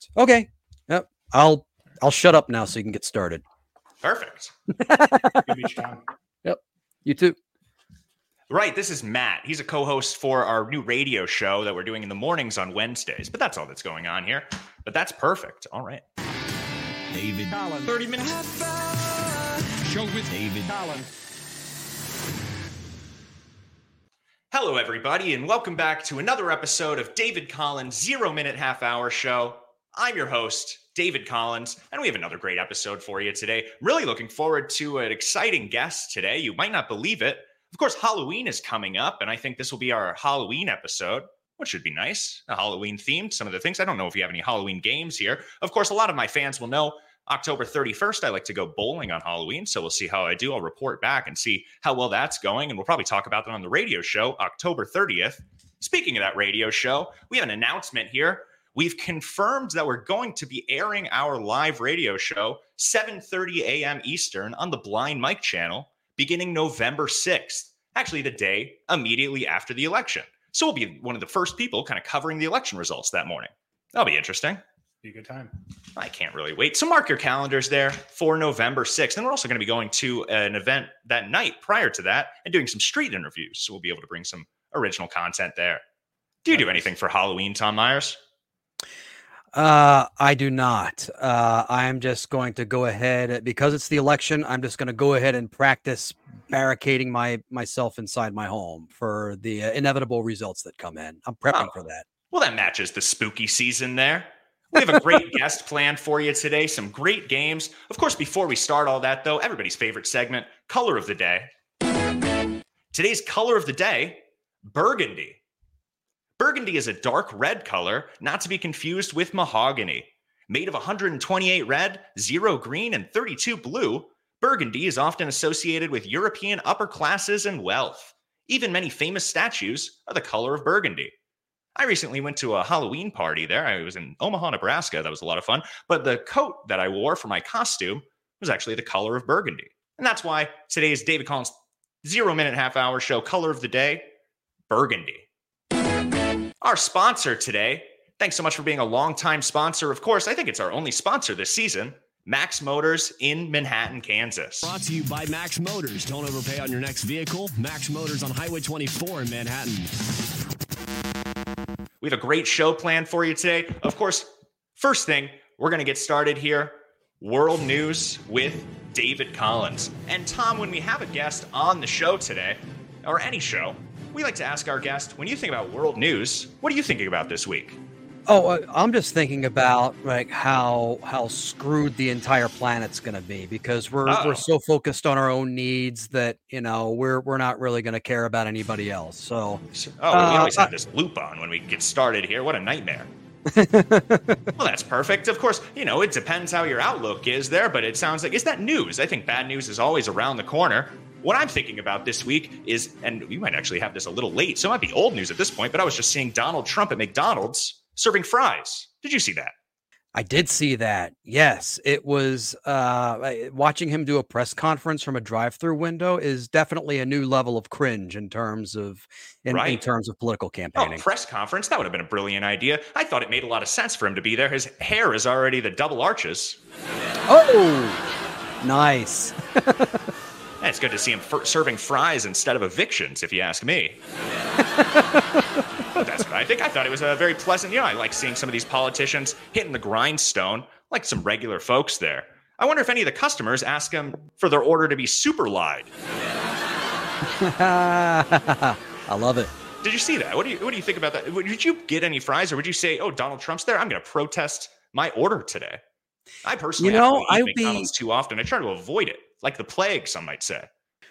Okay. Yep. I'll shut up now so you can get started. Perfect. Good beach time. Yep. You too. Right. This is Matt. He's a co-host for our new radio show that we're doing in the mornings on Wednesdays. But that's all that's going on here. But that's perfect. All right. David Collins. 30 minutes. Show with David Collins. Hello, everybody, and welcome back to another episode of David Collins' 0-Minute Half-Hour Show. I'm your host, David Collins, and we have another great episode for you today. Really looking forward to an exciting guest today. You might not believe it. Of course, Halloween is coming up, and I think this will be our Halloween episode, which should be nice. A Halloween themed, some of the things. I don't know if you have any Halloween games here. Of course, a lot of my fans will know October 31st, I like to go bowling on Halloween, so we'll see how I do. I'll report back and see how well that's going, and we'll probably talk about that on the radio show, October 30th. Speaking of that radio show, we have an announcement here. We've confirmed that we're going to be airing our live radio show, 7:30 a.m. Eastern, on the Blind Mike channel, beginning November 6th, actually the day immediately after the election. So we'll be one of the first people kind of covering the election results that morning. That'll be interesting. Be a good time. I can't really wait. So mark your calendars there for November 6th. And we're also going to be going to an event that night prior to that and doing some street interviews. So we'll be able to bring some original content there. Do you do anything for Halloween, Tom Myers? I do not. I'm just going to go ahead, because it's the election, I'm just going to go ahead and practice barricading myself inside my home for the inevitable results that come in. I'm prepping for that. Well, that matches the spooky season there. We have a great guest planned for you today, some great games. Of course, before we start all that, though, everybody's favorite segment, Color of the Day. Today's Color of the Day, burgundy. Burgundy is a dark red color, not to be confused with mahogany. Made of 128 red, 0 green, and 32 blue, burgundy is often associated with European upper classes and wealth. Even many famous statues are the color of burgundy. I recently went to a Halloween party there. I was in Omaha, Nebraska. That was a lot of fun. But the coat that I wore for my costume was actually the color of burgundy. And that's why today's David Collins 0-Minute Half-Hour Show, Color of the Day, burgundy. Our sponsor today, thanks so much for being a longtime sponsor. Of course, I think it's our only sponsor this season, Max Motors in Manhattan, Kansas. Brought to you by Max Motors. Don't overpay on your next vehicle. Max Motors on Highway 24 in Manhattan. We have a great show planned for you today. Of course, first thing, we're going to get started here. World News with David Collins. And Tom, when we have a guest on the show today, or any show, we like to ask our guest, when you think about world news, what are you thinking about this week? Oh, I'm just thinking about like how screwed the entire planet's going to be, because we're so focused on our own needs that, you know, we're not really going to care about anybody else. So, we always have this loop on when we get started here. What a nightmare. Well, that's perfect. Of course, you know, it depends how your outlook is there, but it sounds like, is that news? I think bad news is always around the corner. What I'm thinking about this week is, and we might actually have this a little late, so it might be old news at this point, but I was just seeing Donald Trump at McDonald's serving fries. Did you see that? I did see that. Yes, it was watching him do a press conference from a drive-through window is definitely a new level of cringe in terms of in terms of political campaigning. Press conference, that would have been a brilliant idea. I thought it made a lot of sense for him to be there. His hair is already the double arches. Oh, nice. It's good to see him serving fries instead of evictions, if you ask me. That's what I think. I thought it was a very pleasant, I like seeing some of these politicians hitting the grindstone, like some regular folks there. I wonder if any of the customers ask him for their order to be super lied. I love it. Did you see that? What do you think about that? Did you get any fries, or would you say, oh, Donald Trump's there, I'm going to protest my order today? I personally don't eat McDonald's too often. I try to avoid it, like the plague, some might say.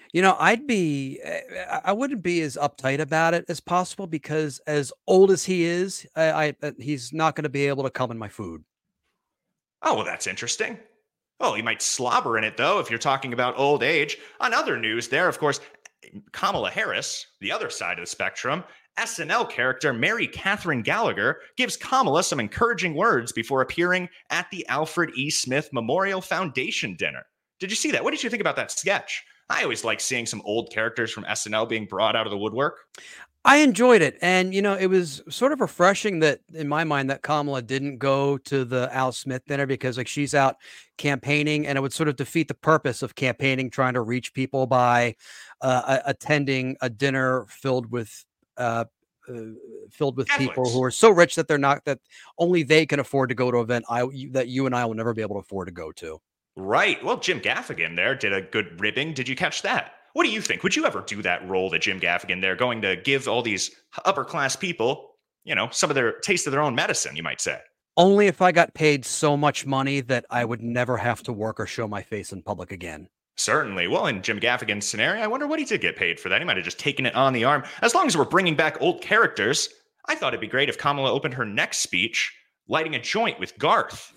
I wouldn't be as uptight about it as possible, because as old as he is, he's not going to be able to come in my food. Oh, well, that's interesting. Oh, he might slobber in it, though, if you're talking about old age. On other news there, of course, Kamala Harris, the other side of the spectrum, SNL character Mary Catherine Gallagher gives Kamala some encouraging words before appearing at the Alfred E. Smith Memorial Foundation dinner. Did you see that? What did you think about that sketch? I always like seeing some old characters from SNL being brought out of the woodwork. I enjoyed it, and it was sort of refreshing that, in my mind, that Kamala didn't go to the Al Smith dinner because, like, she's out campaigning, and it would sort of defeat the purpose of campaigning, trying to reach people by attending a dinner uh, uh, filled with people Catholics. who are so rich that that only they can afford to go to an event that you and I will never be able to afford to go to. Right. Well, Jim Gaffigan there did a good ribbing. Did you catch that? What do you think? Would you ever do that role that Jim Gaffigan there, going to give all these upper class people, some of their taste of their own medicine, you might say? Only if I got paid so much money that I would never have to work or show my face in public again. Certainly. Well, in Jim Gaffigan's scenario, I wonder what he did get paid for that. He might have just taken it on the arm. As long as we're bringing back old characters, I thought it'd be great if Kamala opened her next speech lighting a joint with Garth.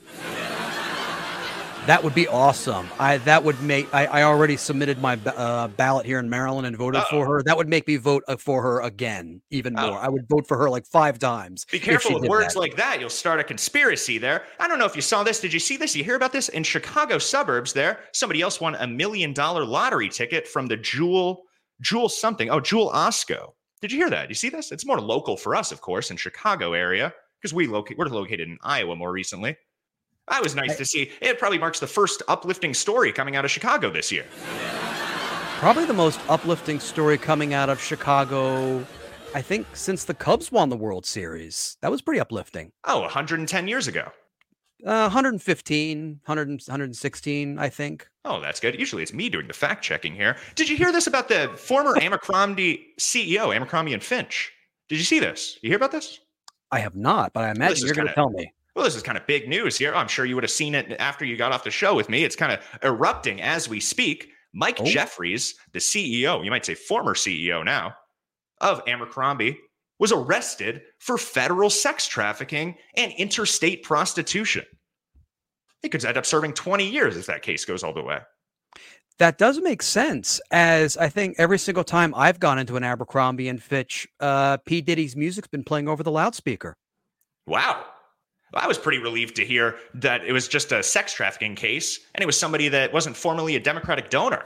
That would be awesome. I already submitted my ballot here in Maryland and voted for her. That would make me vote for her again, even more. I would vote for her like 5 times. Be careful with words like that. You'll start a conspiracy there. I don't know if you saw this. Did you see this? You hear about this? In Chicago suburbs there, somebody else won $1 million lottery ticket from the Jewel Osco. Did you hear that? You see this? It's more local for us, of course, in Chicago area, because we're located in Iowa more recently. That was nice to see. It probably marks the first uplifting story coming out of Chicago this year. Probably the most uplifting story coming out of Chicago, I think, since the Cubs won the World Series. That was pretty uplifting. Oh, 110 years ago. 115, 116, I think. Oh, that's good. Usually it's me doing the fact checking here. Did you hear this about the former Abercrombie CEO, Abercrombie and Finch? Did you see this? You hear about this? I have not, but I imagine you're going to tell me. Well, this is kind of big news here. I'm sure you would have seen it after you got off the show with me. It's kind of erupting as we speak. Mike Jeffries, the CEO, you might say former CEO now, of Abercrombie, was arrested for federal sex trafficking and interstate prostitution. He could end up serving 20 years if that case goes all the way. That does make sense, as I think every single time I've gone into an Abercrombie and Fitch, P. Diddy's music's been playing over the loudspeaker. Wow. I was pretty relieved to hear that it was just a sex trafficking case, and it was somebody that wasn't formerly a Democratic donor.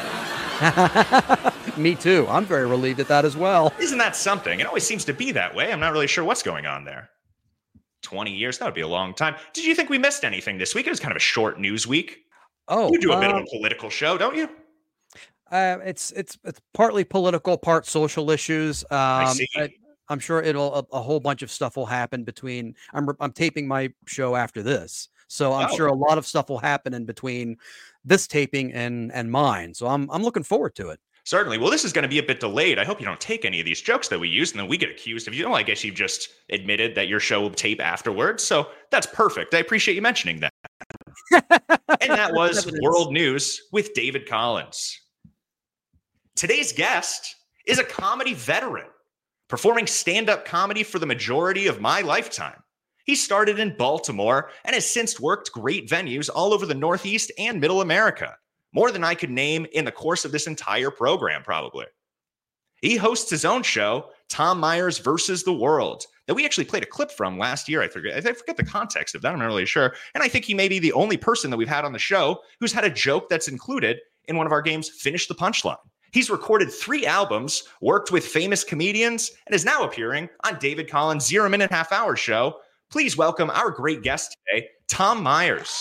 Me too. I'm very relieved at that as well. Isn't that something? It always seems to be that way. I'm not really sure what's going on there. 20 years, that would be a long time. Did you think we missed anything this week? It was kind of a short news week. Oh, you do a bit of a political show, don't you? It's partly political, part social issues. I see. I'm sure a whole bunch of stuff will happen between. I'm taping my show after this, so I'm sure a lot of stuff will happen in between this taping and mine. So I'm looking forward to it. Certainly. Well, this is going to be a bit delayed. I hope you don't take any of these jokes that we use, and then we get accused of you. I guess you've just admitted that your show will tape afterwards, so that's perfect. I appreciate you mentioning that. And that was World News with David Collins. Today's guest is a comedy veteran, performing stand-up comedy for the majority of my lifetime. He started in Baltimore and has since worked great venues all over the Northeast and Middle America, more than I could name in the course of this entire program, probably. He hosts his own show, Tom Myers versus the World, that we actually played a clip from last year. I forget the context of that. I'm not really sure. And I think he may be the only person that we've had on the show who's had a joke that's included in one of our games, Finish the Punchline. He's recorded 3 albums, worked with famous comedians, and is now appearing on David Collins' 0 Minute Half Hour show. Please welcome our great guest today, Tom Myers.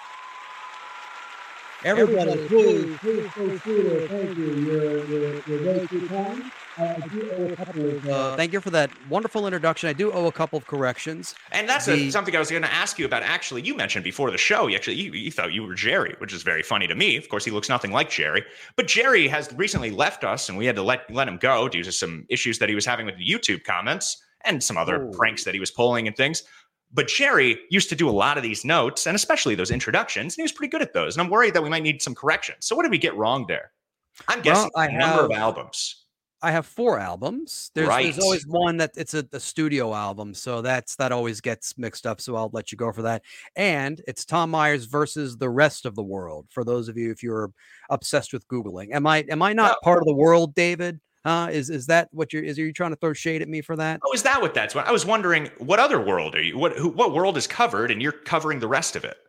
Everybody, please thank you. You're very good time. I do owe a couple of, Thank you for that wonderful introduction. I do owe a couple of corrections. And that's something I was going to ask you about. Actually, you mentioned before the show, you thought you were Jerry, which is very funny to me. Of course, he looks nothing like Jerry. But Jerry has recently left us, and we had to let him go due to some issues that he was having with the YouTube comments and some other pranks that he was pulling and things. But Jerry used to do a lot of these notes, and especially those introductions, and he was pretty good at those. And I'm worried that we might need some corrections. So what did we get wrong there? I'm guessing a number of albums. I have 4 albums. There's always one that it's a studio album, so that always gets mixed up. So I'll let you go for that. And it's Tom Myers versus the rest of the world. For those of you, if you're obsessed with Googling, am I not part of the world, David? Is that what are you trying to throw shade at me for that? Oh, is that what that's what I was wondering? What other world are you? What world is covered, and you're covering the rest of it?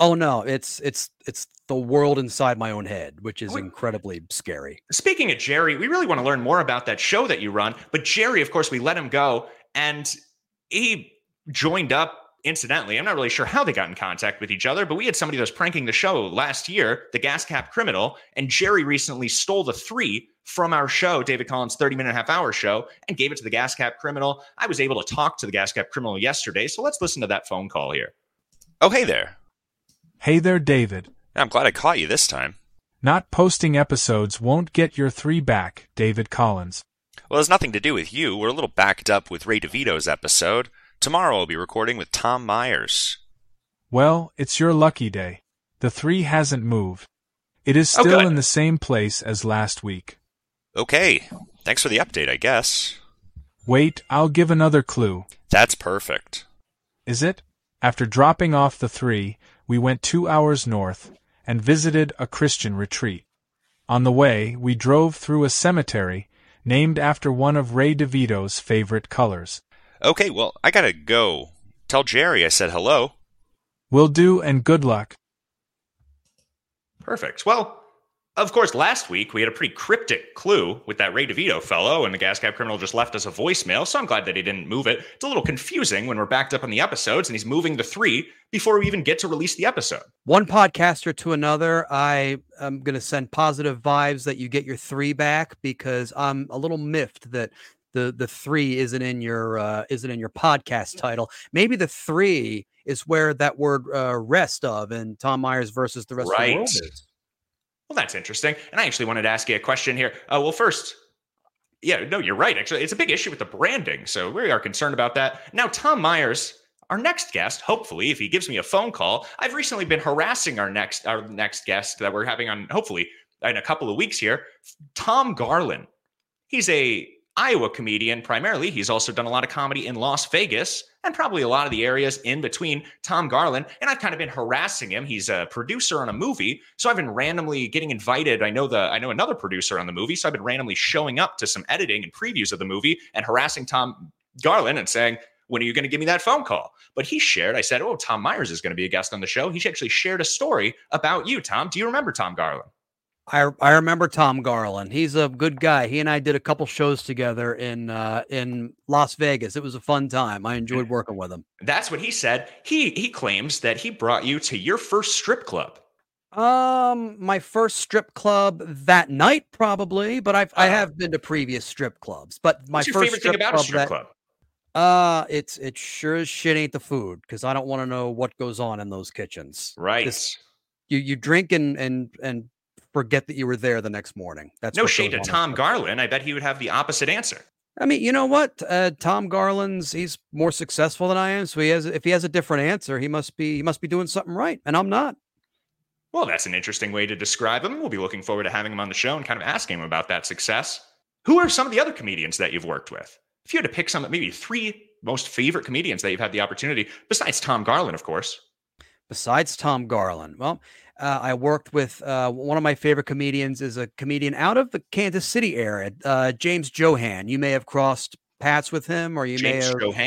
Oh no, it's the world inside my own head, which is incredibly scary. Speaking of Jerry, we really want to learn more about that show that you run. But Jerry, of course, we let him go, and he joined up incidentally. I'm not really sure how they got in contact with each other, but we had somebody that was pranking the show last year, the Gas Cap Criminal, and Jerry recently stole the 3 from our show, David Collins' 30-minute and a half hour show, and gave it to the Gas Cap Criminal. I was able to talk to the Gas Cap Criminal yesterday, so let's listen to that phone call here. Oh, hey there. Hey there, David. I'm glad I caught you this time. Not posting episodes won't get your 3 back, David Collins. Well, it has nothing to do with you. We're a little backed up with Ray DeVito's episode. Tomorrow I'll be recording with Tom Myers. Well, it's your lucky day. The 3 hasn't moved. It is still in the same place as last week. Okay. Thanks for the update, I guess. Wait, I'll give another clue. That's perfect. Is it? After dropping off the 3, we went 2 hours north and visited a Christian retreat. On the way, we drove through a cemetery named after one of Ray DeVito's favorite colors. Okay, well, I gotta go. Tell Jerry I said hello. Will do, and good luck. Perfect. Well, of course, last week we had a pretty cryptic clue with that Ray DeVito fellow, and the Gas Cap Criminal just left us a voicemail, so I'm glad that he didn't move it. It's a little confusing when we're backed up on the episodes, and he's moving the 3 before we even get to release the episode. One podcaster to another, I am going to send positive vibes that you get your 3 back, because I'm a little miffed that the 3 isn't in your podcast title. Maybe the 3 is where that word rest of in Tom Myers versus the rest of the world is. Well, that's interesting. And I actually wanted to ask you a question here. Well, first, yeah, no, you're right. Actually, it's a big issue with the branding, so we are concerned about that. Now, Tom Myers, our next guest, hopefully, if he gives me a phone call, I've recently been harassing our next guest that we're having on, hopefully, in a couple of weeks here, Tom Garland. He's a Iowa comedian primarily. He's also done a lot of comedy in Las Vegas and probably a lot of the areas in between. Tom Garland, and I've kind of been harassing him. He's a producer on a movie, so I've been randomly getting invited. I know another producer on the movie, so I've been randomly showing up to some editing and previews of the movie and harassing Tom Garland and saying, when are you going to give me that phone call? But he shared, I said, oh, Tom Myers is going to be a guest on the show. He actually shared a story about you, Tom. Do you remember Tom Garland? I remember Tom Garland. He's a good guy. He and I did a couple shows together in Las Vegas. It was a fun time. I enjoyed working with him. That's what he said. He claims that he brought you to your first strip club. My first strip club that night, probably, but I have been to previous strip clubs. But my what's your first favorite thing about a strip club? It sure as shit ain't the food, because I don't want to know what goes on in those kitchens. Right. You drink and forget that you were there the next morning. That's no shade to Tom Garland. I bet he would have the opposite answer. I mean, you know what? Tom Garland's, he's more successful than I am. So if he has a different answer, he must be doing something right. And I'm not. Well, that's an interesting way to describe him. We'll be looking forward to having him on the show and kind of asking him about that success. Who are some of the other comedians that you've worked with? If you had to pick some, maybe 3 most favorite comedians that you've had the opportunity, besides Tom Garland, of course. Besides Tom Garland. Well, I worked with one of my favorite comedians is a comedian out of the Kansas City area, James Johan. You may have crossed paths with him, or James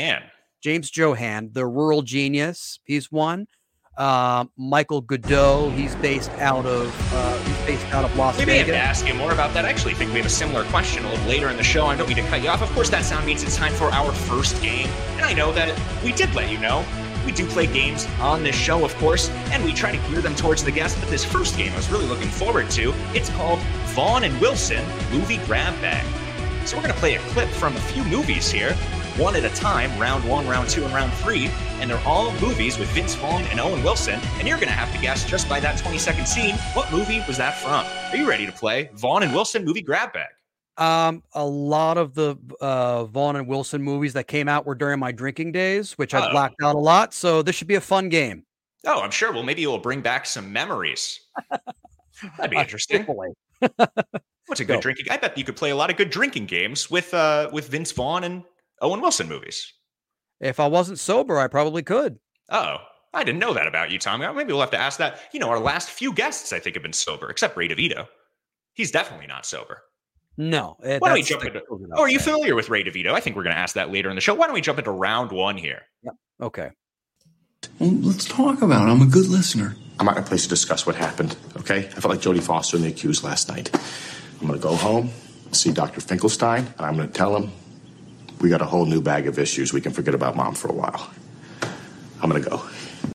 Johan, the rural genius. He's one. Michael Godot. He's based out of Las Vegas. We may have to ask you more about that. I actually think we have a similar question a little later in the show. I don't mean to cut you off. Of course, that sound means it's time for our first game. And I know that we did let you know. We do play games on this show, of course, and we try to gear them towards the guest. But this first game I was really looking forward to. It's called Vaughn and Wilson Movie Grab Bag. So we're going to play a clip from a few movies here, one at a time, round 1, round 2, and round 3. And they're all movies with Vince Vaughn and Owen Wilson. And you're going to have to guess just by that 20-second scene, what movie was that from? Are you ready to play Vaughn and Wilson Movie Grab Bag? A lot of the Vaughn and Wilson movies that came out were during my drinking days, which I blacked out a lot. So this should be a fun game. Oh, I'm sure. Well, maybe it will bring back some memories. That'd be interesting. What's a good drinking? I bet you could play a lot of good drinking games with Vince Vaughn and Owen Wilson movies. If I wasn't sober, I probably could. Oh, I didn't know that about you, Tom. Maybe we'll have to ask that. You know, our last few guests, I think, have been sober, except Ray DeVito. He's definitely not sober. No. Why don't we jump into? Oh, are you familiar with Ray DeVito? I think we're going to ask that later in the show. Why don't we jump into round 1 here? Yeah. Okay. Well, let's talk about it. I'm a good listener. I'm not in a place to discuss what happened, okay? I felt like Jodie Foster and the accused last night. I'm gonna go home, see Dr. Finkelstein, and I'm gonna tell him we got a whole new bag of issues. We can forget about Mom for a while. I'm gonna go.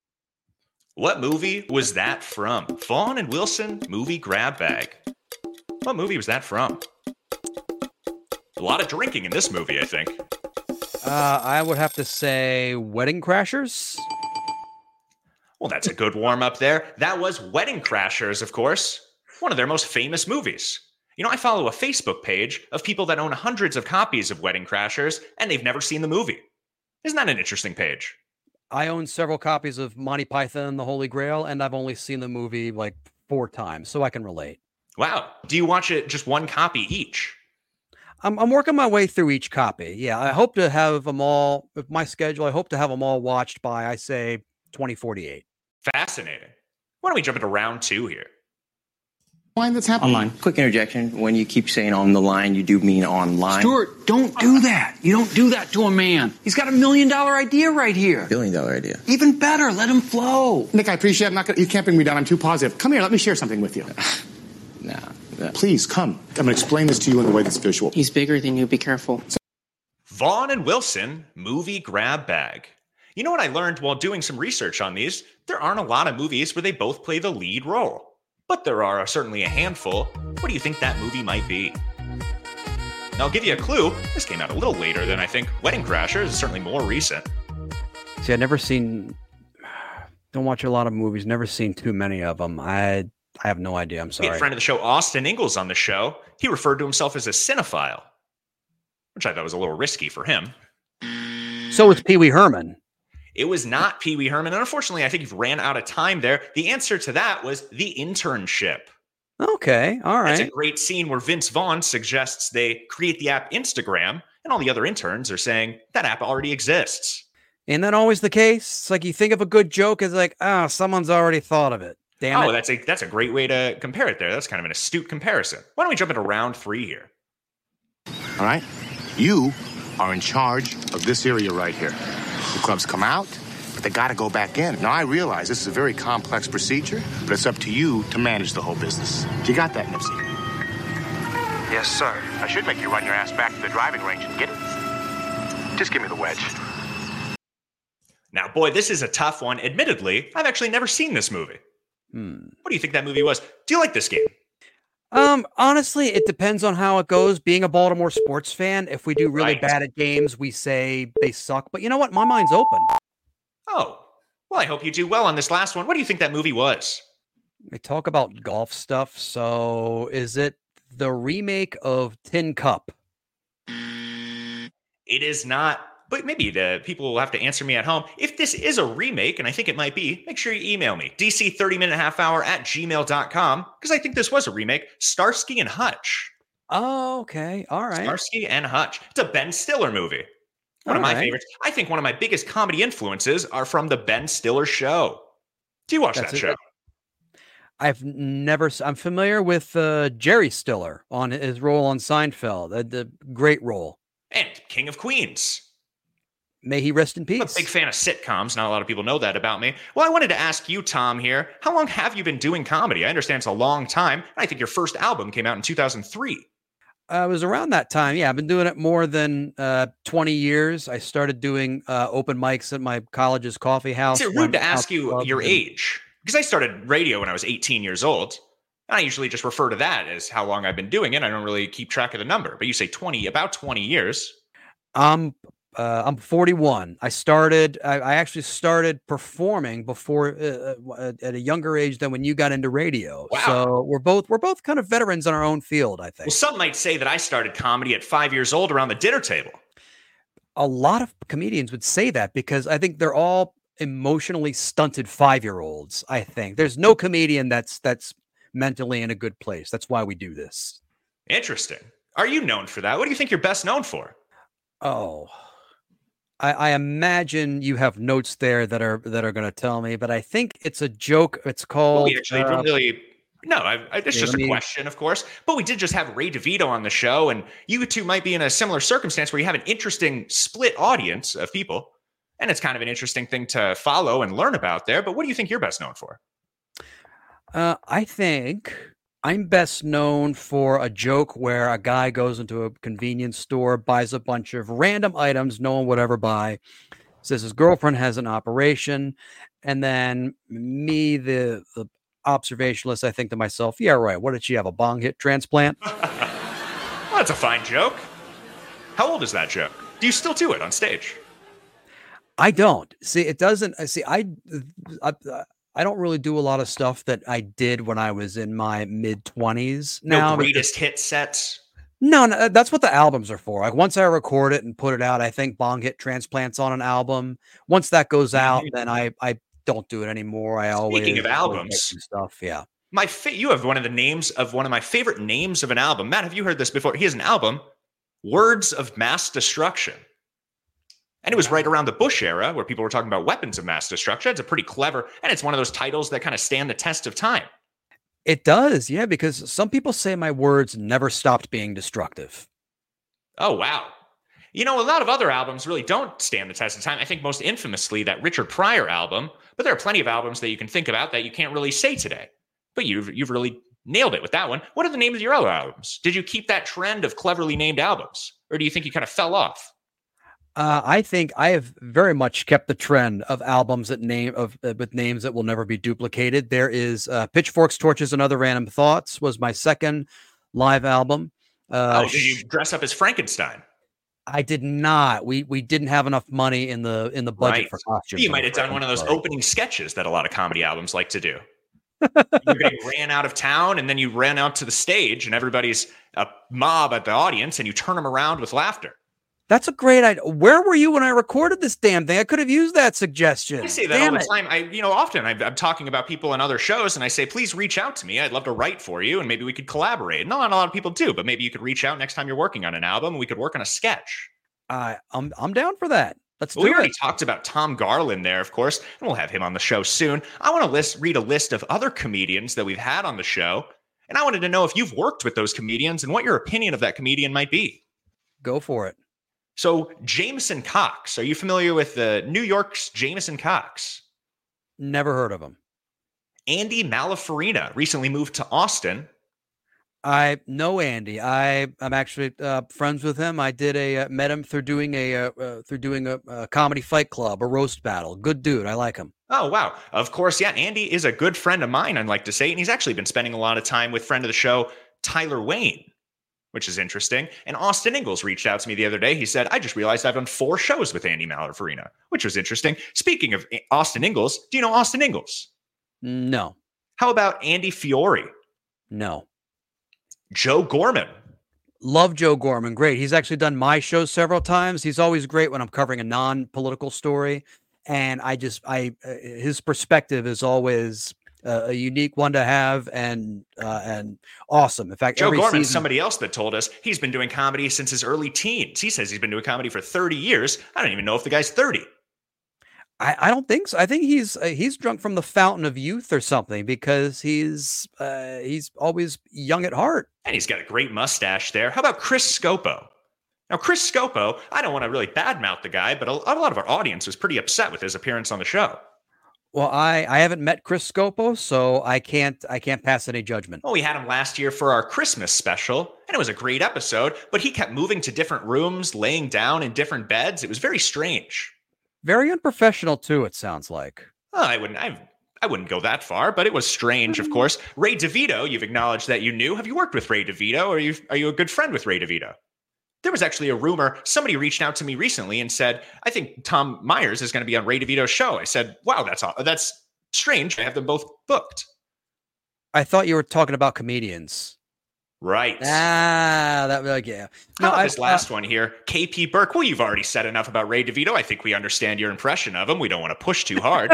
What movie was that from? Vaughn and Wilson, movie Grab Bag. What movie was that from? A lot of drinking in this movie, I think. I would have to say Wedding Crashers. Well, that's a good warm-up there. That was Wedding Crashers, of course. One of their most famous movies. You know, I follow a Facebook page of people that own hundreds of copies of Wedding Crashers, and they've never seen the movie. Isn't that an interesting page? I own several copies of Monty Python and the Holy Grail, and I've only seen the movie like 4 times, so I can relate. Wow. Do you watch it just one copy each? I'm working my way through each copy. Yeah, I hope to have them all, with my schedule, I hope to have them all watched by, I say, 2048. Fascinating. Why don't we jump into round 2 here? Line that's happening. Online. Quick interjection. When you keep saying on the line, you do mean online. Stuart, don't do that. You don't do that to a man. He's got $1 million idea right here. $1 billion idea. Even better. Let him flow. Nick, I appreciate it. I'm not gonna, you can't bring me down. I'm too positive. Come here. Let me share something with you. Nah. Please, come. I'm gonna explain this to you in a way that's visual. He's bigger than you. Be careful. Vaughn and Wilson, movie Grab Bag. You know what I learned while doing some research on these? There aren't a lot of movies where they both play the lead role. But there are certainly a handful. What do you think that movie might be? Now, I'll give you a clue. This came out a little later than I think. Wedding Crashers is certainly more recent. See, I've never seen, don't watch a lot of movies, never seen too many of them. I have no idea. I'm We sorry. had a friend of the show, Austin Ingalls, on the show. He referred to himself as a cinephile, which I thought was a little risky for him. So was Pee Wee Herman. It was not Pee Wee Herman. And unfortunately, I think you've ran out of time there. The answer to that was The Internship. Okay, all right. That's a great scene where Vince Vaughn suggests they create the app Instagram, and all the other interns are saying that app already exists. Isn't that always the case? It's like you think of a good joke, it's like, someone's already thought of it. Damn it. That's a great way to compare it there. That's kind of an astute comparison. Why don't we jump into round 3 here? All right? You are in charge of this area right here. The clubs come out, but they gotta go back in. Now, I realize this is a very complex procedure, but it's up to you to manage the whole business. You got that, Nipsey? Yes, sir. I should make you run your ass back to the driving range and get it. Just give me the wedge. Now, boy, this is a tough one. Admittedly, I've actually never seen this movie. What do you think that movie was? Do you like this game? Honestly, it depends on how it goes. Being a Baltimore sports fan, if we do really Right. bad at games, we say they suck. But you know what? My mind's open. Oh, well, I hope you do well on this last one. What do you think that movie was? We talk about golf stuff. So is it the remake of Tin Cup? It is not, but maybe the people will have to answer me at home. If this is a remake, and I think it might be, make sure you email me, dc30minutehalfhour@gmail.com, because I think this was a remake. Starsky and Hutch. Oh, okay. All right. Starsky and Hutch. It's a Ben Stiller movie. One of All my right. favorites. I think one of my biggest comedy influences are from the Ben Stiller Show. Do you watch That's that it. show? I'm familiar with Jerry Stiller on his role on Seinfeld. The great role. And King of Queens. May he rest in I'm peace. a big fan of sitcoms. Not a lot of people know that about me. Well, I wanted to ask you, Tom, here. How long have you been doing comedy? I understand it's a long time. I think your first album came out in 2003. It was around that time. Yeah, I've been doing it more than 20 years. I started doing open mics at my college's coffee house. Is it rude went to out ask to you clubs your and- age? Because I started radio when I was 18 years old. And I usually just refer to that as how long I've been doing it. I don't really keep track of the number. But you say about 20 years. I'm 41. I actually started performing before at a younger age than when you got into radio. Wow. So we're both kind of veterans in our own field, I think. Well, some might say that I started comedy at 5 years old around the dinner table. A lot of comedians would say that because I think they're all emotionally stunted 5-year-olds. I think there's no comedian that's mentally in a good place. That's why we do this. Interesting. Are you known for that? What do you think you're best known for? Oh, I imagine you have notes there that are going to tell me, but I think it's a joke. It's called. We actually don't really. No, it's yeah, just let a me- question, of course. But we did just have Ray DeVito on the show, and you two might be in a similar circumstance where you have an interesting split audience of people, and it's kind of an interesting thing to follow and learn about there. But what do you think you're best known for? I think I'm best known for a joke where a guy goes into a convenience store, buys a bunch of random items no one would ever buy, says his girlfriend has an operation, and then me, the observationalist, I think to myself, yeah, right. What did she have? A bong hit transplant? Well, that's a fine joke. How old is that joke? Do you still do it on stage? I don't see. It doesn't. See, I don't really do a lot of stuff that I did when I was in my mid-20s. Now, No greatest hit sets. no, that's what the albums are for. Like once I record it and put it out, I think bong hit transplants on an album. Once that goes out, then I don't do it anymore. I always Speaking of albums, stuff. Yeah. You have one of the names of one of my favorite names of an album. Matt, have you heard this before? He has an album, Words of Mass Destruction. And it was right around the Bush era where people were talking about weapons of mass destruction. It's a pretty clever, and it's one of those titles that kind of stand the test of time. It does, yeah, because some people say my words never stopped being destructive. Oh, wow. You know, a lot of other albums really don't stand the test of time. I think most infamously that Richard Pryor album, but there are plenty of albums that you can think about that you can't really say today. But you've really nailed it with that one. What are the names of your other albums? Did you keep that trend of cleverly named albums? Or do you think you kind of fell off? I think I have very much kept the trend of albums that with names that will never be duplicated. There is Pitchforks, Torches, and Other Random Thoughts was my second live album. Did you dress up as Frankenstein? I did not. We didn't have enough money in the budget for costumes. You might have done one of those opening sketches that a lot of comedy albums like to do. You ran out of town and then you ran out to the stage and everybody's a mob at the audience and you turn them around with laughter. That's a great idea. Where were you when I recorded this damn thing? I could have used that suggestion. I say that all the time. Often I'm talking about people on other shows and I say, please reach out to me. I'd love to write for you and maybe we could collaborate. Not a lot of people do, but maybe you could reach out next time you're working on an album and we could work on a sketch. I'm down for that. We already talked about Tom Garland there, of course, and we'll have him on the show soon. I want to read a list of other comedians that we've had on the show, and I wanted to know if you've worked with those comedians and what your opinion of that comedian might be. Go for it. So, Jameson Cox. Are you familiar with New York's Jameson Cox? Never heard of him. Andy Malafarina recently moved to Austin. I know Andy. I'm actually friends with him. I met him through doing a comedy fight club, a roast battle. Good dude. I like him. Oh, wow. Of course, yeah. Andy is a good friend of mine, I'd like to say, and he's actually been spending a lot of time with friend of the show, Tyler Wayne, which is interesting. And Austin Ingalls reached out to me the other day. He said, I just realized I've done 4 shows with Andy Malafarina, which was interesting. Speaking of Austin Ingalls, do you know Austin Ingalls? No. How about Andy Fiore? No. Joe Gorman. Love Joe Gorman. Great. He's actually done my show several times. He's always great when I'm covering a non-political story. And his perspective is always a unique one to have and awesome. In fact, Joe Gorman's somebody else that told us he's been doing comedy since his early teens. He says he's been doing comedy for 30 years. I don't even know if the guy's 30. I don't think so. I think he's drunk from the fountain of youth or something because he's always young at heart. And he's got a great mustache there. How about Chris Scopo? Now, Chris Scopo, I don't want to really badmouth the guy, but a lot of our audience was pretty upset with his appearance on the show. Well, I haven't met Chris Scopo, so I can't pass any judgment. Well, we had him last year for our Christmas special, and it was a great episode, but he kept moving to different rooms, laying down in different beds. It was very strange. Very unprofessional, too, it sounds like. Oh, I wouldn't go that far, but it was strange, of course. Ray DeVito, you've acknowledged that you knew. Have you worked with Ray DeVito, or are you a good friend with Ray DeVito? There was actually a rumor. Somebody reached out to me recently and said, I think Tom Myers is going to be on Ray DeVito's show. I said, wow, that's strange. I have them both booked. I thought you were talking about comedians. Right. Yeah. How about this last one here? KP Burke. Well, you've already said enough about Ray DeVito. I think we understand your impression of him. We don't want to push too hard.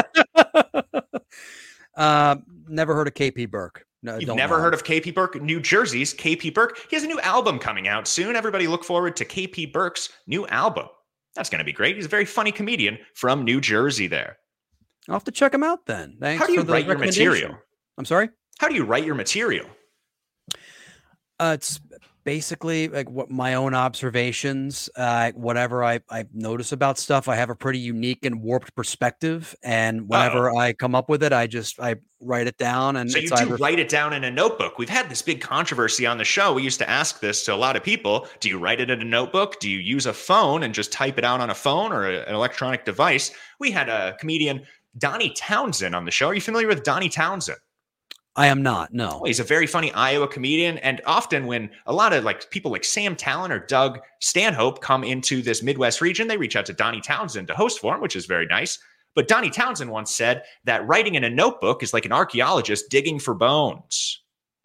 Never heard of KP Burke. No, You've never heard of KP Burke? New Jersey's KP Burke. He has a new album coming out soon. Everybody look forward to KP Burke's new album. That's going to be great. He's a very funny comedian from New Jersey there. I'll have to check him out then. Thanks. How do you write your material? I'm sorry? How do you write your material? It's basically like what my own observations, whatever I notice about stuff. I have a pretty unique and warped perspective, and whenever I come up with it, I write it down. And so you do write it down in a notebook. We've had this big controversy on the show. We used to ask this to a lot of people. Do you write it in a notebook? Do you use a phone and just type it out on a phone or an electronic device? We had a comedian, Donnie Townsend, on the show. Are you familiar with Donnie Townsend? I am not. No. He's a very funny Iowa comedian. And often when a lot of like people like Sam Talent or Doug Stanhope come into this Midwest region, they reach out to Donnie Townsend to host for him, which is very nice. But Donnie Townsend once said that writing in a notebook is like an archaeologist digging for bones.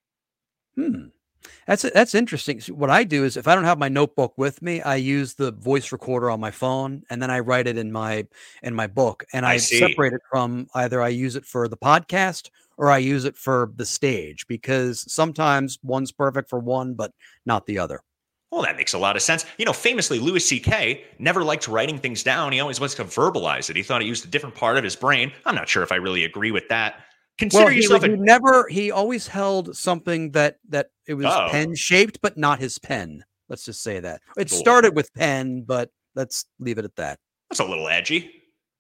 That's interesting. So what I do is if I don't have my notebook with me, I use the voice recorder on my phone, and then I write it in my book, and I separate it from either I use it for the podcast or I use it for the stage, because sometimes one's perfect for one, but not the other. Well, that makes a lot of sense. You know, famously, Louis C.K. never liked writing things down. He always wants to verbalize it. He thought it used a different part of his brain. I'm not sure if I really agree with that. Consider yourself he always held something that it was pen shaped, but not his pen. Let's just say that. It started with pen, but let's leave it at that. That's a little edgy.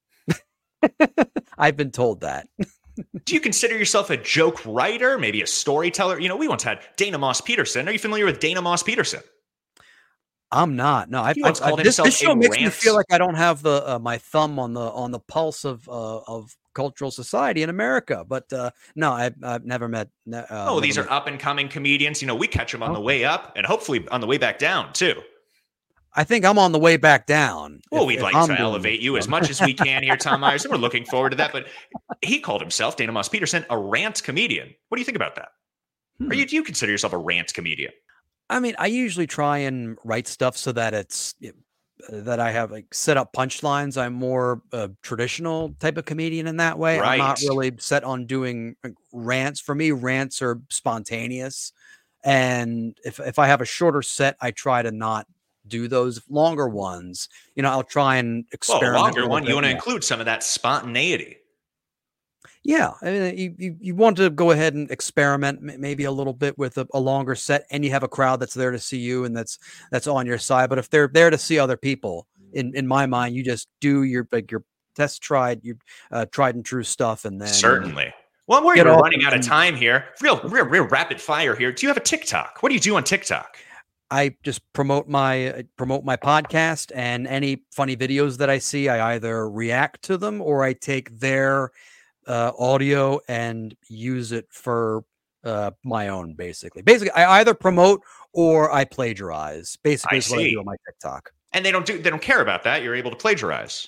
I've been told that. Do you consider yourself a joke writer, maybe a storyteller? You know, we once had Dana Moss Peterson. Are you familiar with Dana Moss Peterson? I'm not. No, this show makes me feel like I don't have the my thumb on the pulse of cultural society in America. But no, I've never met. These are up and coming comedians. You know, we catch them on the way up and hopefully on the way back down too. I think I'm on the way back down. Well, we'd like to elevate you as much as we can here, Tom Myers, and we're looking forward to that. But he called himself, Dana Moss Peterson, a rant comedian. What do you think about that? Do you consider yourself a rant comedian? I mean, I usually try and write stuff so that that I have like set up punchlines. I'm more a traditional type of comedian in that way. Right. I'm not really set on doing rants. For me, rants are spontaneous. And if I have a shorter set, I try to not do those longer ones. You know, I'll try and experiment. Well, a longer one, you want to include some of that spontaneity. Yeah, I mean, you want to go ahead and experiment maybe a little bit with a longer set, and you have a crowd that's there to see you and that's on your side. But if they're there to see other people, in my mind, you just do your tried and true stuff, and then certainly. Well, we're running out of time here. Real rapid fire here. Do you have a TikTok? What do you do on TikTok? I just promote my podcast, and any funny videos that I see, I either react to them or I take their audio and use it for my own. Basically, I either promote or I plagiarize. Basically, is what I do on my TikTok. And they don't care about that. You're able to plagiarize.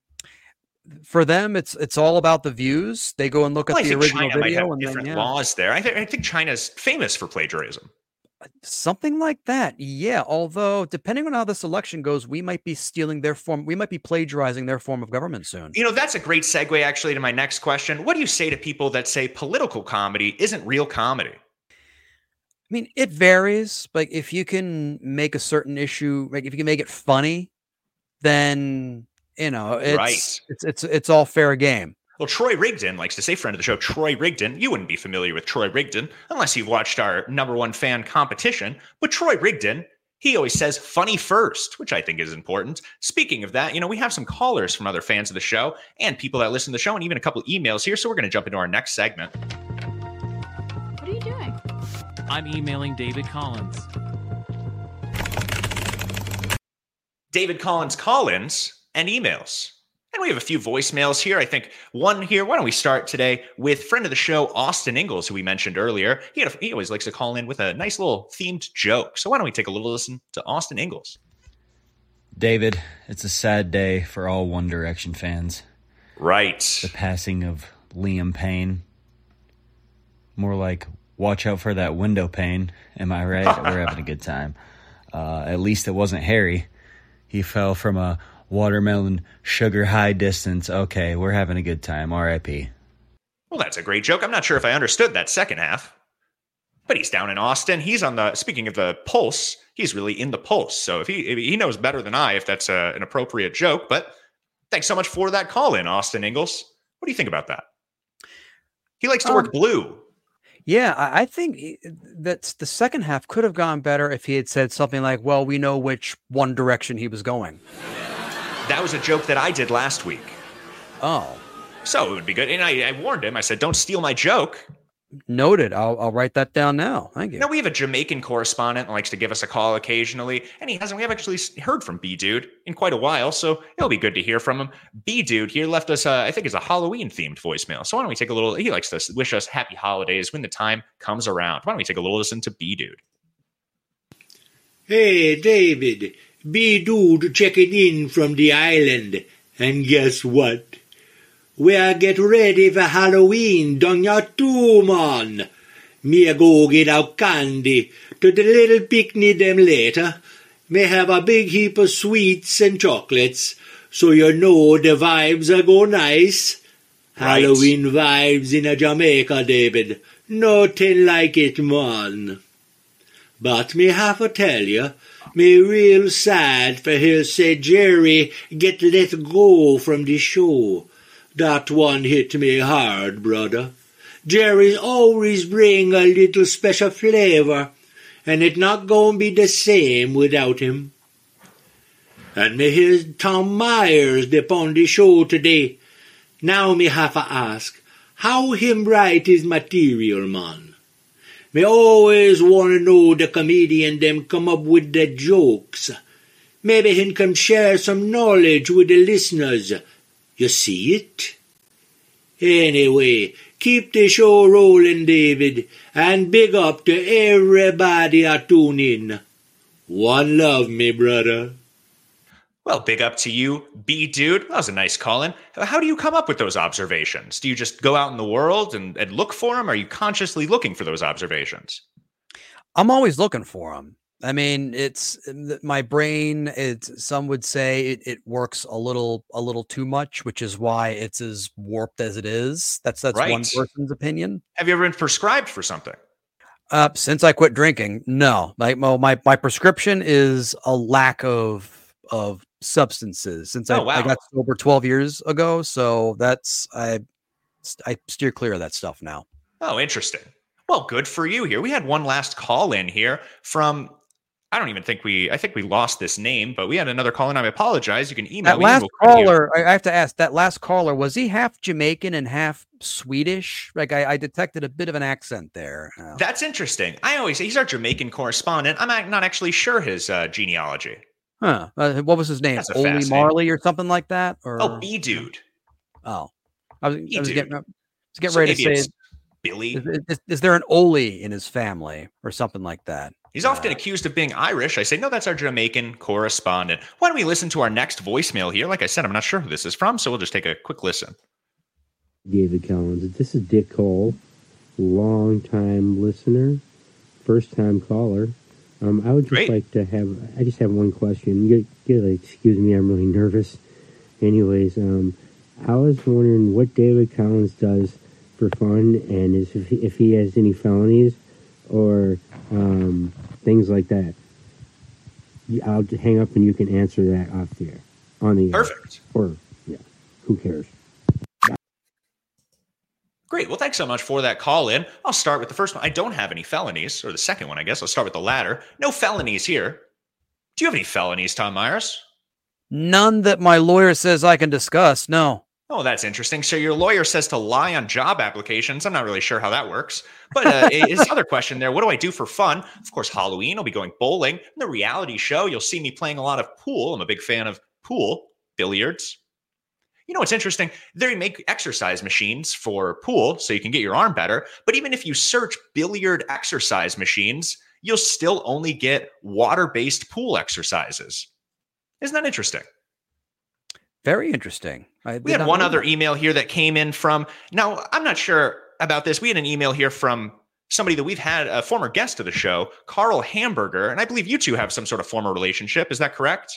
For them, it's all about the views. They go and look at the original China video. Might have different laws there. I think China's famous for plagiarism. Something like that. Yeah. Although, depending on how this election goes, we might be stealing their form. We might be plagiarizing their form of government soon. You know, that's a great segue actually to my next question. What do you say to people that say political comedy isn't real comedy? I mean, it varies. Like if you can make a certain issue, like if you can make it funny, then, you know, it's all fair game. Well, Troy Rigdon likes to say, friend of the show, Troy Rigdon. You wouldn't be familiar with Troy Rigdon unless you've watched our #1 fan competition. But Troy Rigdon, he always says funny first, which I think is important. Speaking of that, you know, we have some callers from other fans of the show and people that listen to the show and even a couple emails here. So we're going to jump into our next segment. What are you doing? I'm emailing David Collins. David Collins and emails. And we have a few voicemails here. I think one here. Why don't we start today with friend of the show, Austin Ingalls, who we mentioned earlier. He always likes to call in with a nice little themed joke. So why don't we take a little listen to Austin Ingalls? David, it's a sad day for all One Direction fans. Right. The passing of Liam Payne. More like, watch out for that window pane. Am I right? We're having a good time. At least it wasn't Harry. He fell from a watermelon sugar high distance. Okay, we're having a good time. R.I.P. Well, that's a great joke. I'm not sure if I understood that second half. But he's down in Austin. He's on the, speaking of the pulse, he's really in the pulse. So if he knows better than I if that's an appropriate joke. But thanks so much for that call in, Austin Ingalls. What do you think about that? He likes to work blue. Yeah, I think that's the second half could have gone better if he had said something like, well, we know which one direction he was going. That was a joke that I did last week. Oh. So it would be good. And I warned him. I said, don't steal my joke. Noted. I'll write that down now. Thank you. Now, we have a Jamaican correspondent that likes to give us a call occasionally, and we haven't actually heard from B-Dude in quite a while, so it'll be good to hear from him. B-Dude here left us, I think it's a Halloween-themed voicemail, so why don't we take a little, he likes to wish us happy holidays when the time comes around. Why don't we take a little listen to B-Dude? Hey, David, B-Dude checking in from the island, and guess what? We get ready for Halloween, don't ya too, man? Me go get out candy to the little picnic them later. Me have a big heap of sweets and chocolates, so you know the vibes are go nice. Right. Halloween vibes in a Jamaica, David. Nothing like it, man. But me have to tell you, me real sad for hear say Jerry get let go from the show. That one hit me hard, brother. Jerry's always bring a little special flavor, and it not gonna be the same without him. And me hear Tom Myers dip on the show today. Now me have to ask, how him write his material, man? Me always wanna know the comedian them come up with the jokes. Maybe him can share some knowledge with the listeners. You see it? Anyway, keep the show rolling, David, and big up to everybody a tune in. One love, me brother. Well, big up to you, B-Dude. That was a nice call-in. How do you come up with those observations? Do you just go out in the world and look for them? Are you consciously looking for those observations? I'm always looking for them. I mean, it's my brain. Some would say it works a little too much, which is why it's as warped as it is. That's right. One person's opinion. Have you ever been prescribed for something? Since I quit drinking, no. Like my prescription is a lack of substances. Since I got sober 12 years ago, so that's I steer clear of that stuff now. Oh, interesting. Well, good for you here. We had one last call in here from. I think we lost this name, but we had another call, and I apologize. You can email me. That last caller, I have to ask, that last caller, was he half Jamaican and half Swedish? Like I detected a bit of an accent there. That's interesting. I always say he's our Jamaican correspondent. I'm not actually sure his genealogy. Huh. What was his name? Oli Marley or something like that? Or B-Dude. Oh. I was getting ready to say Billy. Is there an Oli in his family or something like that? He's often accused of being Irish. I say, no, that's our Jamaican correspondent. Why don't we listen to our next voicemail here? Like I said, I'm not sure who this is from, so we'll just take a quick listen. David Collins, this is Dick Cole, long-time listener, first-time caller. I would just like to I just have one question. You gotta excuse me, I'm really nervous. Anyways, I was wondering what David Collins does for fun, and if he has any felonies or things like that. I'll hang up and you can answer that off the air. On the air. Perfect. Or, yeah, who cares? Great. Well, thanks so much for that call in. I'll start with the first one. I don't have any felonies, or the second one, I guess. I'll start with the latter. No felonies here. Do you have any felonies, Tom Myers? None that my lawyer says I can discuss, no. Oh, that's interesting. So your lawyer says to lie on job applications. I'm not really sure how that works. But his other question there, what do I do for fun? Of course, Halloween, I'll be going bowling. In the reality show, you'll see me playing a lot of pool. I'm a big fan of pool, billiards. You know what's interesting? They make exercise machines for pool so you can get your arm better. But even if you search billiard exercise machines, you'll still only get water-based pool exercises. Isn't that interesting? Very interesting. We had one other email here that came in from, now I'm not sure about this. We had an email here from somebody that we've had, a former guest of the show, Carl Hamburger, and I believe you two have some sort of former relationship. Is that correct?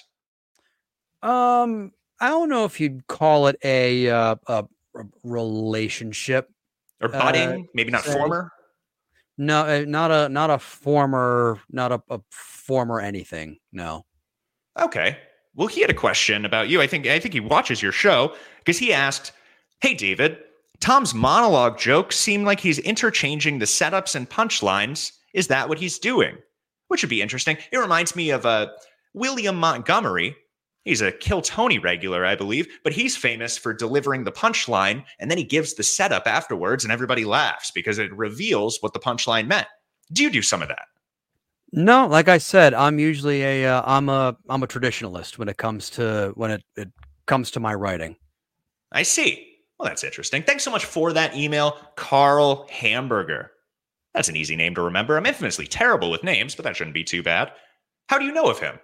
I don't know if you'd call it a relationship or budding, maybe not former. No, not a former anything. No. Okay. Well, he had a question about you. I think he watches your show because he asked, "Hey, David, Tom's monologue jokes seem like he's interchanging the setups and punchlines. Is that what he's doing? Which would be interesting. It reminds me of William Montgomery. He's a Kill Tony regular, I believe, but he's famous for delivering the punchline, and then he gives the setup afterwards, and everybody laughs because it reveals what the punchline meant. Do you do some of that? No, like I said, I'm usually I'm a traditionalist when it comes to it comes to my writing. I see. Well, that's interesting. Thanks so much for that email, Carl Hamburger. That's an easy name to remember. I'm infamously terrible with names, but that shouldn't be too bad. How do you know of him?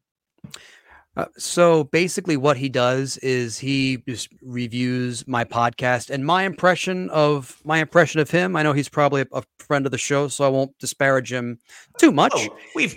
So basically what he does is he just reviews my podcast, and my impression of him. I know he's probably a friend of the show, so I won't disparage him too much. Oh, we've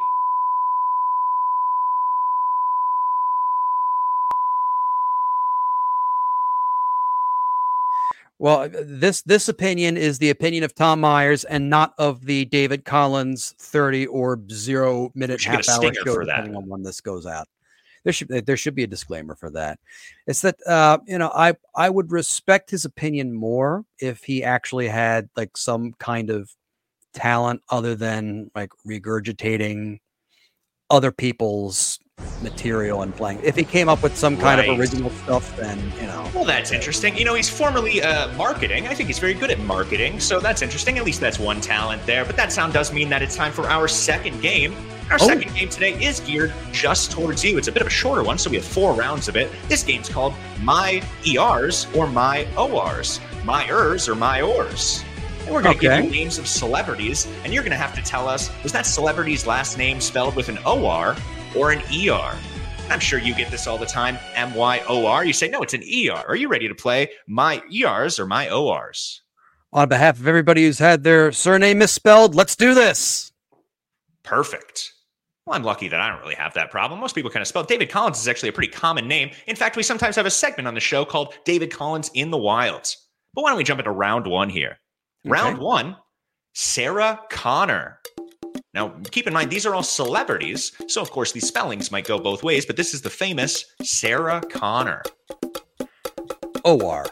Well, this opinion is the opinion of Tom Myers and not of the David Collins 30 or 0 minute half hour show, depending on when this goes out. There should be a disclaimer for that. It's that I would respect his opinion more if he actually had like some kind of talent other than like regurgitating other people's material and playing. If he came up with some kind of original stuff, then Well, that's interesting. He's formerly marketing. I think he's very good at marketing, so that's interesting. At least that's one talent there. But that sound does mean that it's time for our second game. Our second game today is geared just towards you. It's a bit of a shorter one, so we have 4 rounds of it. This game's called My ERs or My ORs. My ERs or My ORs. And we're going to give you names of celebrities, and you're going to have to tell us, was that celebrity's last name spelled with an OR or an ER? I'm sure you get this all the time. MYOR. You say, no, it's an ER. Are you ready to play My ERs or My ORs? On behalf of everybody who's had their surname misspelled, let's do this. Perfect. Well, I'm lucky that I don't really have that problem. Most people kind of spell. David Collins is actually a pretty common name. In fact, we sometimes have a segment on the show called David Collins in the Wilds. But why don't we jump into round 1 here? Okay. Round 1, Sarah Connor. Now, keep in mind, these are all celebrities, so of course these spellings might go both ways, but this is the famous Sarah Connor. OR.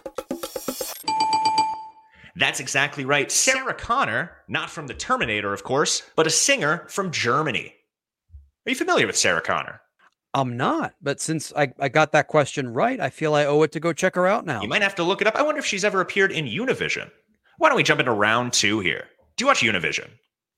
That's exactly right. Sarah Connor, not from the Terminator, of course, but a singer from Germany. Are you familiar with Sarah Connor? I'm not, but since I got that question right, I feel I owe it to go check her out now. You might have to look it up. I wonder if she's ever appeared in Univision. Why don't we jump into round 2 here? Do you watch Univision?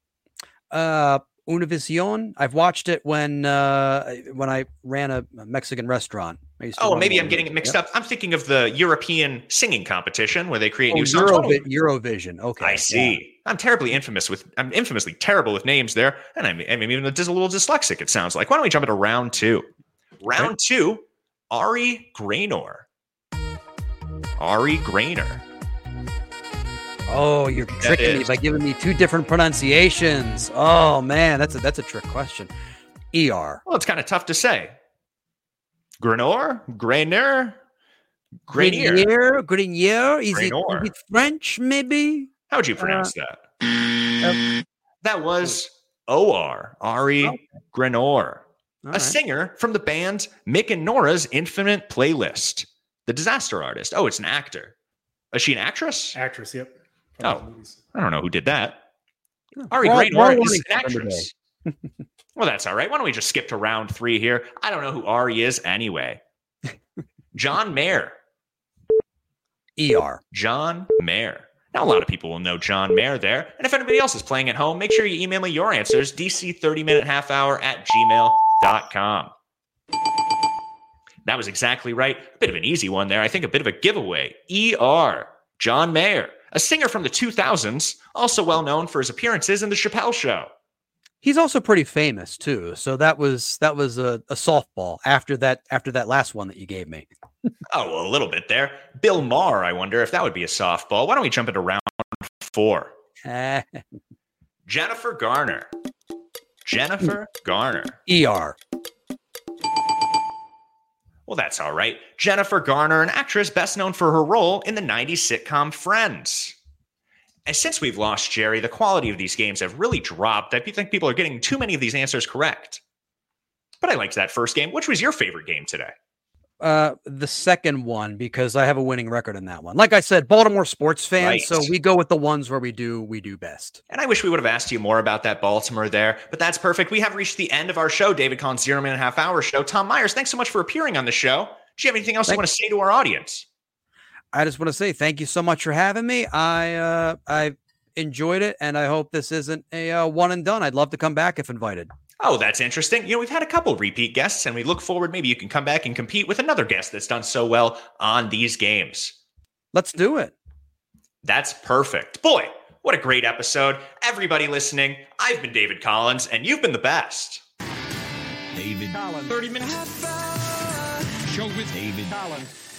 Univision. I've watched it when I ran a Mexican restaurant. Maybe I'm getting it mixed up. I'm thinking of the European singing competition where they create new songs. Eurovision. Okay, I see. Yeah. I'm infamously terrible with names there, and I'm even a little dyslexic. It sounds like. Why don't we jump into round 2? Round 2, Ari Graynor. Ari Graynor. Oh, you're tricking me by giving me 2 different pronunciations. Oh man, that's a trick question. ER. Well, it's kind of tough to say. Graynor? Graynor? Grenier? Is it French, maybe? How would you pronounce that? That was OR. Ari Graynor. A singer from the band Mick and Nora's Infinite Playlist. The Disaster Artist. Oh, it's an actor. Is she an actress? Actress, yep. Oh, I don't know who did that. Ari Graynor is an actress. Well, that's all right. Why don't we just skip to round 3 here? I don't know who Ari is anyway. John Mayer. ER. John Mayer. Now, a lot of people will know John Mayer there. And if anybody else is playing at home, make sure you email me your answers, dc30minutehalfhour@gmail.com. That was exactly right. A bit of an easy one there. I think a bit of a giveaway. ER. John Mayer. A singer from the 2000s, also well known for his appearances in The Chappelle Show. He's also pretty famous too. So that was a softball after that last one that you gave me. Oh, well, a little bit there. Bill Maher, I wonder if that would be a softball. Why don't we jump into round 4? Jennifer Garner. Jennifer Garner. ER. Well, that's all right. Jennifer Garner, an actress best known for her role in the 90s sitcom Friends. And since we've lost Jerry, the quality of these games have really dropped. I think people are getting too many of these answers correct. But I liked that first game. Which was your favorite game today? the second one because I have a winning record in that one. Like I said, Baltimore sports fans, Right. so we go with the ones where we do best. And I wish we would have asked you more about that Baltimore there, but that's perfect. We have reached the end of our show, David Collins' 0 minute half hour show. Tom Myers, thanks so much for appearing on the show. Do you have anything else you want to say to our audience? I just want to say thank you so much for having me. I enjoyed it, and I hope this isn't a one and done. I'd love to come back if invited. Oh, that's interesting. You know, we've had a couple repeat guests, and we look forward. Maybe you can come back and compete with another guest that's done so well on these games. Let's do it. That's perfect. Boy, what a great episode. Everybody listening, I've been David Collins, and you've been the best. David Collins. 30 minutes. Show with David Collins.